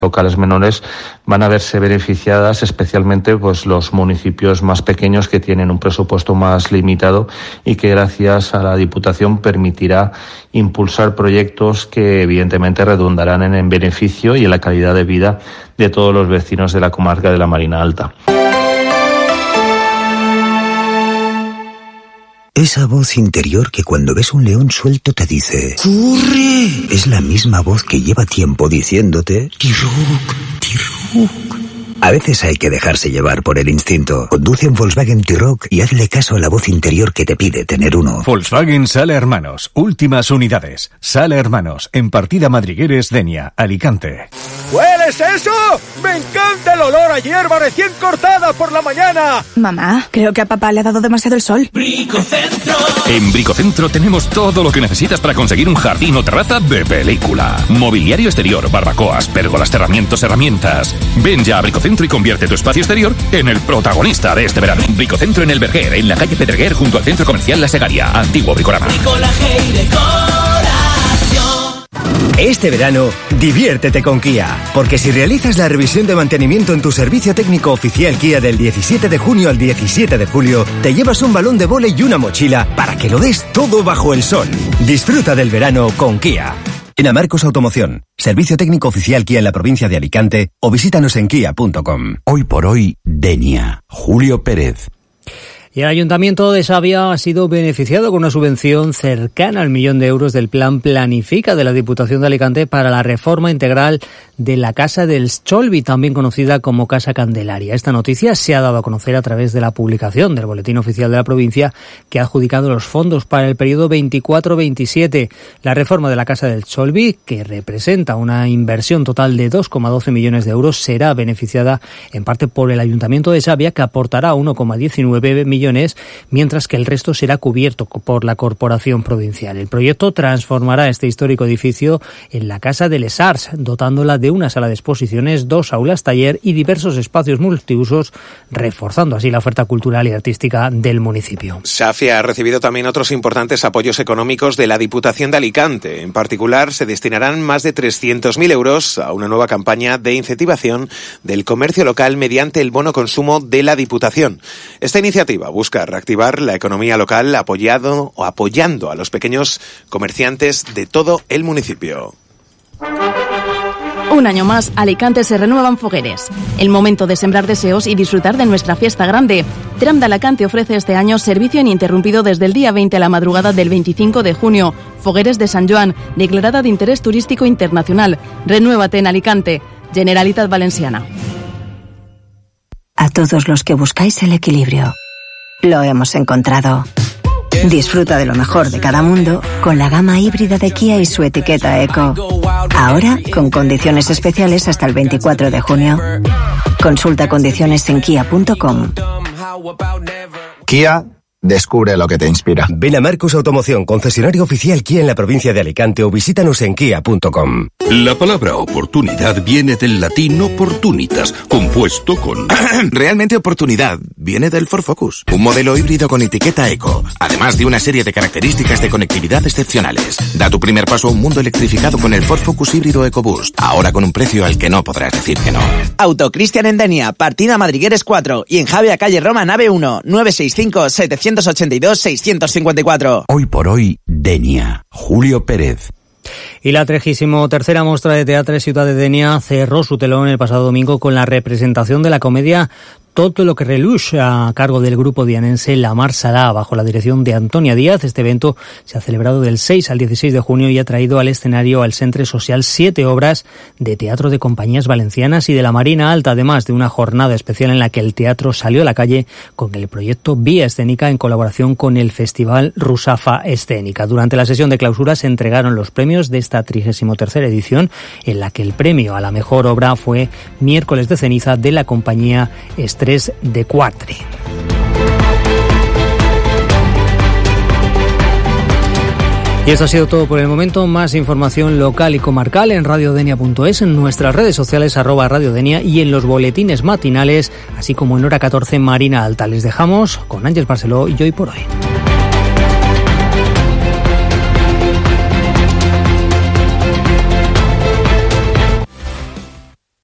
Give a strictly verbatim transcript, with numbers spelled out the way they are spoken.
locales menores van a verse beneficiadas especialmente pues los municipios más pequeños que tienen un presupuesto más limitado y que gracias a la Diputación permitirá impulsar proyectos que evidentemente redundarán en el beneficio y en la calidad de vida de todos los vecinos de la comarca de la Marina Alta. Esa voz interior que cuando ves un león suelto te dice ¡corre! Es la misma voz que lleva tiempo diciéndote ¡Tiruk, Tiruk! A veces hay que dejarse llevar por el instinto. Conduce un Volkswagen T-Roc y hazle caso a la voz interior que te pide tener uno. Volkswagen Sala Hermanos. Últimas unidades. Sala Hermanos. En Partida Madrigueres, Denia, Alicante. ¿Hueles eso? ¡Me encanta el olor a hierba recién cortada por la mañana! Mamá, creo que a papá le ha dado demasiado el sol. Bricocentro. En Bricocentro tenemos todo lo que necesitas para conseguir un jardín o terraza de película. Mobiliario exterior, barbacoas, pérgolas, cerramientos, herramientas. Ven ya a Bricocentro y convierte tu espacio exterior en el protagonista de este verano. Bricocentro en el Berguer, en la calle Pedreguer, junto al Centro Comercial La Segaria. Antiguo Bricorama. Bricolaje y decoración. Este verano, diviértete con Kia, porque si realizas la revisión de mantenimiento en tu servicio técnico oficial Kia del diecisiete de junio al diecisiete de julio, te llevas un balón de vóley y una mochila para que lo des todo bajo el sol. Disfruta del verano con Kia. En Amarcos Automoción, servicio técnico oficial Kia en la provincia de Alicante, o visítanos en kia punto com. Hoy por hoy, Denia. Julio Pérez. Y el Ayuntamiento de Xàbia ha sido beneficiado con una subvención cercana al millón de euros del Plan Planifica de la Diputación de Alicante para la reforma integral de la Casa del Cholvi, también conocida como Casa Candelaria. Esta noticia se ha dado a conocer a través de la publicación del Boletín Oficial de la provincia, que ha adjudicado los fondos para el periodo veinticuatro veintisiete. La reforma de la Casa del Cholvi, que representa una inversión total de dos coma doce millones de euros, será beneficiada en parte por el Ayuntamiento de Xàbia, que aportará uno coma diecinueve millones, mientras que el resto será cubierto por la Corporación Provincial. El proyecto transformará este histórico edificio en la Casa de les Arts, dotándola de una sala de exposiciones, dos aulas taller y diversos espacios multiusos, reforzando así la oferta cultural y artística del municipio. Xàbia ha recibido también otros importantes apoyos económicos de la Diputación de Alicante. En particular, se destinarán más de trescientos mil euros a una nueva campaña de incentivación del comercio local mediante el bono consumo de la Diputación. Esta iniciativa busca reactivar la economía local apoyado o apoyando a los pequeños comerciantes de todo el municipio. Un año más, Alicante se renuevan fogueres. El momento de sembrar deseos y disfrutar de nuestra fiesta grande. Tram de Alacante ofrece este año servicio ininterrumpido desde el día veinte a la madrugada del veinticinco de junio. Fogueres de San Joan, declarada de interés turístico internacional. Renuévate en Alicante. Generalitat Valenciana. A todos los que buscáis el equilibrio, lo hemos encontrado. Disfruta de lo mejor de cada mundo con la gama híbrida de Kia y su etiqueta Eco. Ahora, con condiciones especiales hasta el veinticuatro de junio. Consulta condiciones en kia punto com. Kia, descubre lo que te inspira. Ven a Marcos Automoción, concesionario oficial Kia en la provincia de Alicante, o visítanos en kia punto com. La palabra oportunidad viene del latín opportunitas, compuesto con... Realmente oportunidad viene del Ford Focus, un modelo híbrido con etiqueta Eco, además de una serie de características de conectividad excepcionales. Da tu primer paso a un mundo electrificado con el Ford Focus híbrido EcoBoost, ahora con un precio al que no podrás decir que no. Autocristian en Denia, Partida Madrigueres cuatro, y en Xàbia, calle Roma, nave uno, nueve seis cinco, siete ocho dos, seis cinco cuatro. Hoy por hoy, Denia. Julio Pérez. Y la trigésimo tercera Mostra de Teatre Ciutat de Denia cerró su telón el pasado domingo con la representación de la comedia Todo lo que reluix, a cargo del grupo dianense La Mar Salà, bajo la dirección de Antonia Díaz. Este evento se ha celebrado del seis al dieciséis de junio y ha traído al escenario al Centre Social siete obras de teatro de compañías valencianas y de la Marina Alta, además de una jornada especial en la que el teatro salió a la calle con el proyecto Vía Escénica en colaboración con el Festival Rusafa Escénica. Durante la sesión de clausura se entregaron los premios de esta trigésimo tercera edición, en la que el premio a la mejor obra fue Miércoles de Ceniza, de la compañía Escénica tres de Quatre. Y esto ha sido todo por el momento. Más información local y comarcal en radiodenia punto es, en nuestras redes sociales arroba radiodenia y en los boletines matinales, así como en hora catorce Marina Alta. Les dejamos con Ángeles Barceló y Hoy por Hoy.